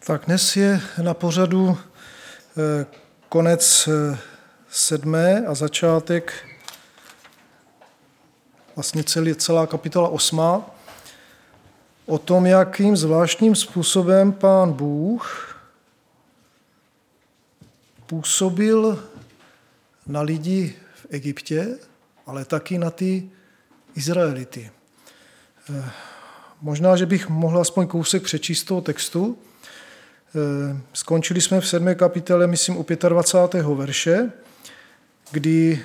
Tak dnes je na pořadu konec 7. a začátek, vlastně celá kapitola 8. O tom, jakým zvláštním způsobem Pán Bůh působil na lidi v Egyptě, ale taky na ty Izraelity. Možná, že bych mohl aspoň kousek přečíst toho textu. Skončili jsme v 7. kapitole, myslím, u 25. verše, kdy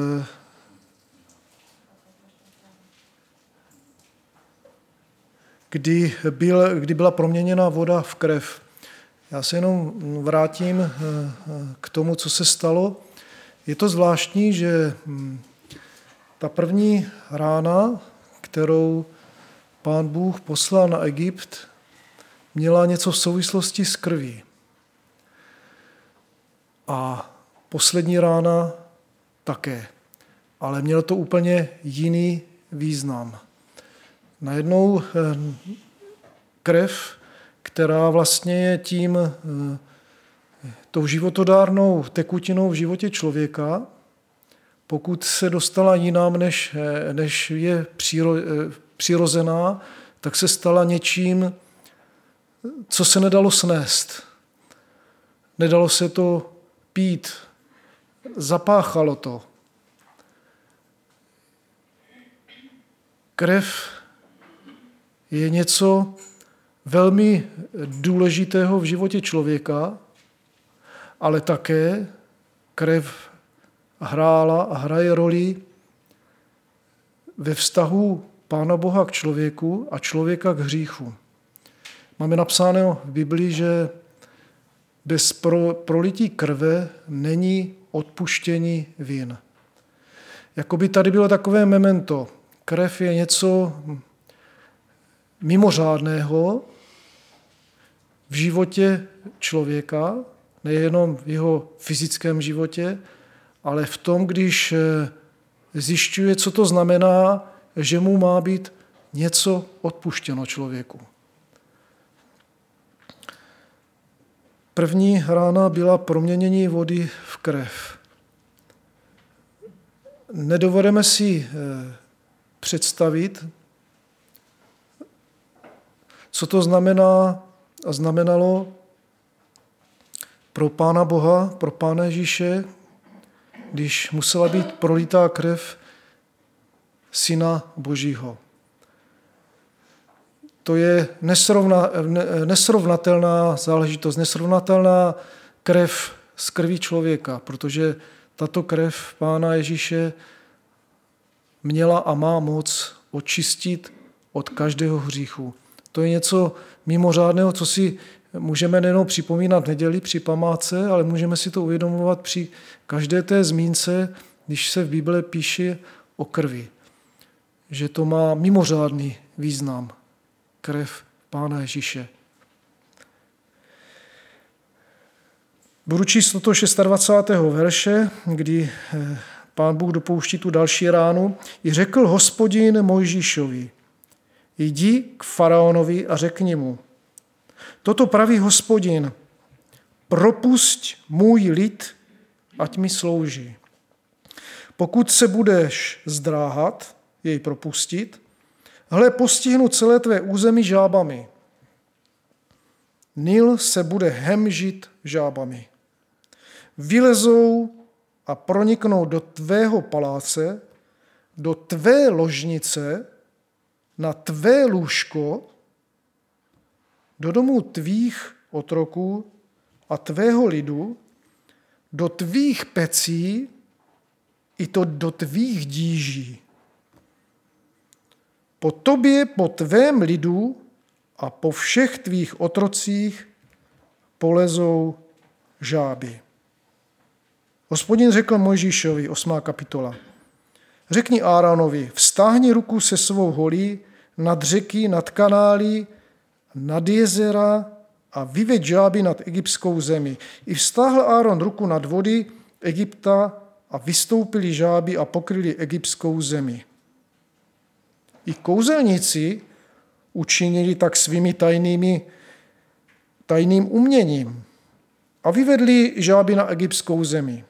byla proměněna voda v krev. Já se jenom vrátím k tomu, co se stalo. Je to zvláštní, že ta první rána, kterou Pán Bůh poslal na Egypt, měla něco v souvislosti s krví. A poslední rána také. Ale mělo to úplně jiný význam. Najednou krev, která vlastně je tou životodárnou tekutinou v životě člověka, pokud se dostala jinam, než je přirozená, tak se stala něčím, co se nedalo snést. Nedalo se to pít. Zapáchalo to. Krev je něco velmi důležitého v životě člověka, ale také krev hrála a hraje roli ve vztahu Pána Boha k člověku a člověka k hříchu. Máme napsáno v Biblii, že bez prolití krve není odpuštění vin. Jakoby tady bylo takové memento. Krev je něco mimořádného v životě člověka, nejenom v jeho fyzickém životě, ale v tom, když zjišťuje, co to znamená, že mu má být něco odpuštěno člověku. První rána byla proměnění vody v krev. Nedovedeme si představit, co to znamená a znamenalo pro Pána Boha, pro Pána Ježíše, když musela být prolitá krev Syna Božího. To je nesrovnatelná záležitost, nesrovnatelná krev z krví člověka, protože tato krev Pána Ježíše měla a má moc očistit od každého hříchu. To je něco mimořádného, co si můžeme nejenom připomínat v neděli při památce, ale můžeme si to uvědomovat při každé té zmínce, když se v Bibli píše o krvi. Že to má mimořádný význam. Krev Pána Ježíše. Budu číst toto 26. verše, kdy Pán Bůh dopouští tu další ránu. I řekl Hospodin Mojžíšovi, jdi k faraonovi a řekni mu, toto praví Hospodin, propusť můj lid, ať mi slouží. Pokud se budeš zdráhat jej propustit, hle, postihnu celé tvé území žábami. Nil se bude hemžit žábami. Vylezou a proniknou do tvého paláce, do tvé ložnice, na tvé lůžko, do domů tvých otroků a tvého lidu, do tvých pecí i to do tvých díží. Po tobě, po tvém lidu a po všech tvých otrocích polezou žáby. Hospodin řekl Mojžíšovi, 8. kapitola, řekni Áronovi, vztáhni ruku se svou holí nad řeky, nad kanály, nad jezera a vyveď žáby nad egyptskou zemi. I vztáhl Áron ruku nad vody Egypta a vystoupili žáby a pokryli egyptskou zemi. I kouzelníci učinili tak svými tajným uměním a vyvedli žáby na egyptskou zemi.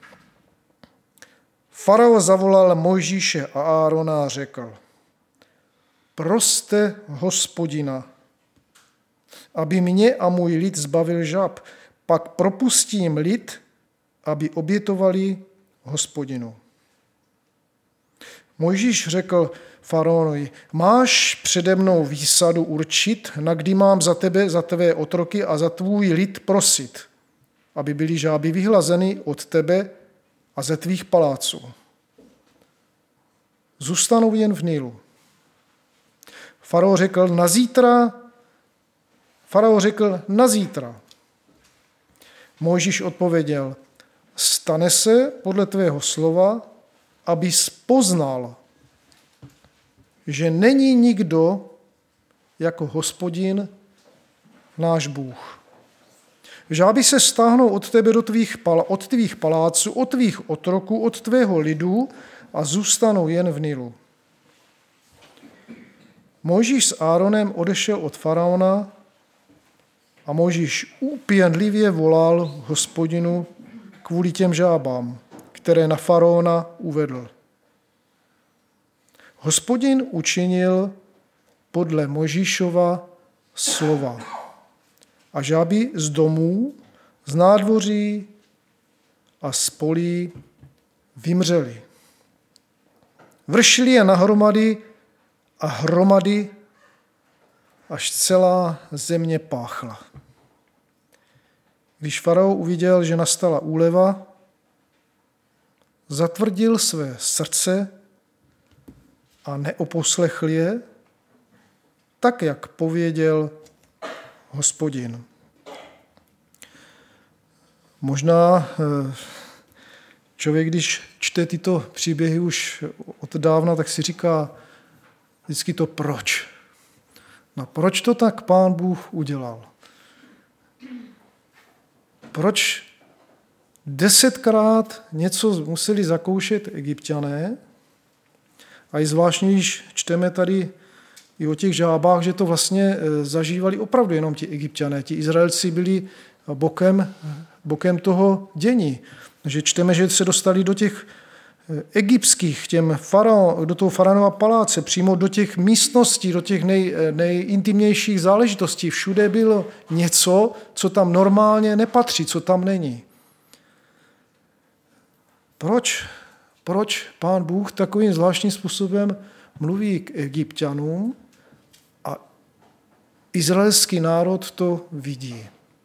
Farao zavolal Mojžíše a Árona a řekl: proste Hospodina, aby mě a můj lid zbavil žab, pak propustím lid, aby obětovali Hospodinu. Mojžíš řekl faraonovi: máš přede mnou výsadu určit, na kdy mám za tebe, za tvé otroky a za tvůj lid prosit, aby byly žáby vyhlazeny od tebe a ze tvých paláců. Zůstanou jen v Nilu. Farao řekl na zítra. Mojžíš odpověděl: stane se podle tvého slova, abys poznal, že není nikdo jako Hospodin náš Bůh. Žáby se stáhnou od tebe od tvých paláců, od tvých otroků, od tvého lidu a zůstanou jen v Nilu. Mojžíš s Áronem odešel od faraona a Mojžíš úpěnlivě volal Hospodinu kvůli těm žábám, které na faraona uvedl. Hospodin učinil podle Mojžíšova slova a žáby z domů, z nádvoří a z polí vymřely. Vršili je na hromady a hromady, až celá země páchla. Když farao uviděl, že nastala úleva, zatvrdil své srdce a neoposlechl je, tak, jak pověděl Hospodin. Možná člověk, když čte tyto příběhy už od dávna, tak si říká vždycky to proč. No proč to tak Pán Bůh udělal? Proč 10krát něco museli zakoušet Egypťané? A i zvláštně, když čteme tady i o těch žábách, že to vlastně zažívali opravdu jenom ti Egypťané. Ti Izraelci byli bokem toho dění. Že čteme, že se dostali do těch egyptských, do toho faraonova paláce, přímo do těch místností, do těch nejintimnějších záležitostí. Všude bylo něco, co tam normálně nepatří, co tam není. Proč Pán Bůh takovým zvláštním způsobem mluví k Egypťanům a izraelský národ to vidí?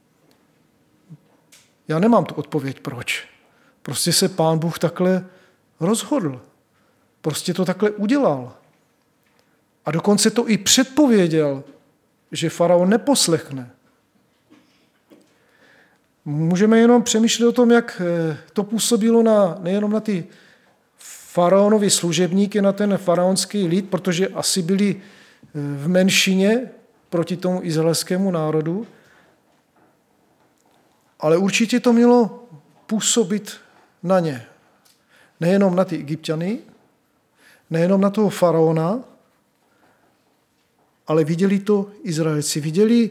Já nemám tu odpověď proč. Prostě se Pán Bůh takhle rozhodl. Prostě to takhle udělal. A dokonce to i předpověděl, že faraon neposlechne. Můžeme jenom přemýšlet o tom, jak to působilo nejenom na ty faraonovi služebníky, na ten faraonský lid, protože asi byli v menšině proti tomu izraelskému národu, ale určitě to mělo působit na ně. Nejenom na ty Egypťany, nejenom na toho faraona, ale viděli to Izraelci. Viděli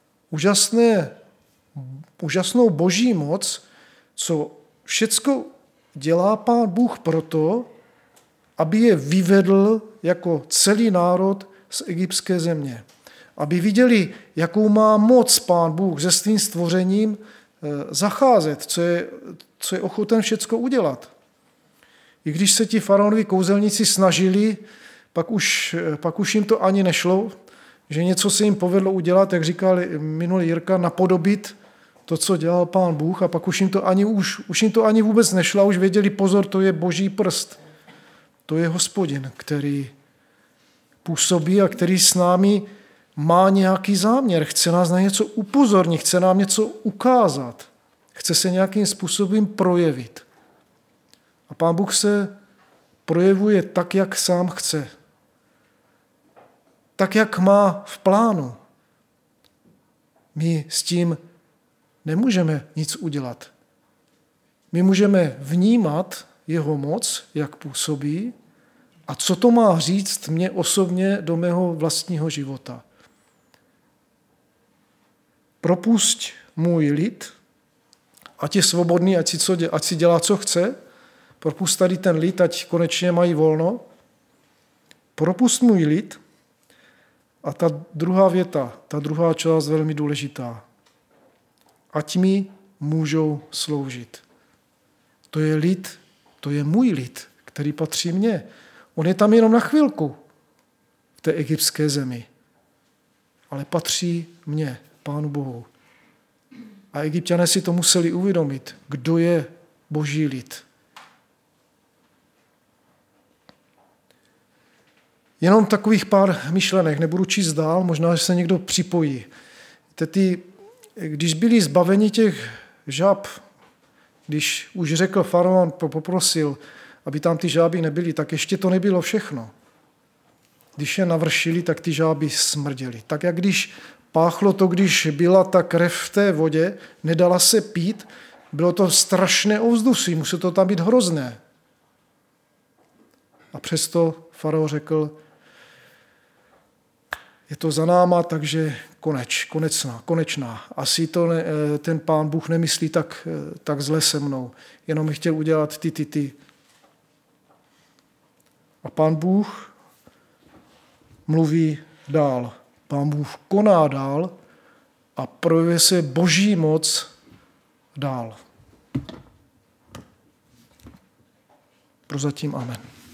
úžasnou boží moc, co všecko dělá Pán Bůh proto, aby je vyvedl jako celý národ z egyptské země. Aby viděli, jakou má moc Pán Bůh se svým stvořením zacházet, co je ochoten všecko udělat. I když se ti faraonovi kouzelníci snažili, pak už jim to ani nešlo, že něco se jim povedlo udělat, jak říkal minulý Jirka, napodobit to, co dělal Pán Bůh, a pak už jim to ani vůbec nešlo a už věděli, pozor, to je boží prst. To je Hospodin, který působí a který s námi má nějaký záměr, chce nás na něco upozornit, chce nám něco ukázat, chce se nějakým způsobem projevit. A Pán Bůh se projevuje tak, jak sám chce. Tak, jak má v plánu. My s tím nemůžeme nic udělat. My můžeme vnímat jeho moc, jak působí, a co to má říct mě osobně do mého vlastního života. propusť můj lid, ať je svobodný, ať si dělá, co chce, propust tady ten lid, ať konečně mají volno, propust můj lid. A ta druhá věta, ta druhá část velmi důležitá. Ať mi můžou sloužit. To je lid, to je můj lid, který patří mně. On je tam jenom na chvilku v té egyptské zemi. Ale patří mně, Pánu Bohu. A Egypťané si to museli uvědomit, kdo je Boží lid. Jenom takových pár myšlenek, nebudu číst dál, možná, že se někdo připojí. Když byli zbaveni těch žab, když už řekl faraon, poprosil, aby tam ty žáby nebyly, tak ještě to nebylo všechno. Když je navršili, tak ty žáby smrděly. Tak jak když páchlo to, když byla ta krev v té vodě, nedala se pít, bylo to strašné ovzduší, muselo to tam být hrozné. A přesto faraon řekl, je to za náma, takže konečná. Asi to ten Pán Bůh nemyslí tak zle se mnou, jenom mi chtěl udělat ty. A Pán Bůh mluví dál. Pán Bůh koná dál a projevuje se Boží moc dál. Prozatím amen.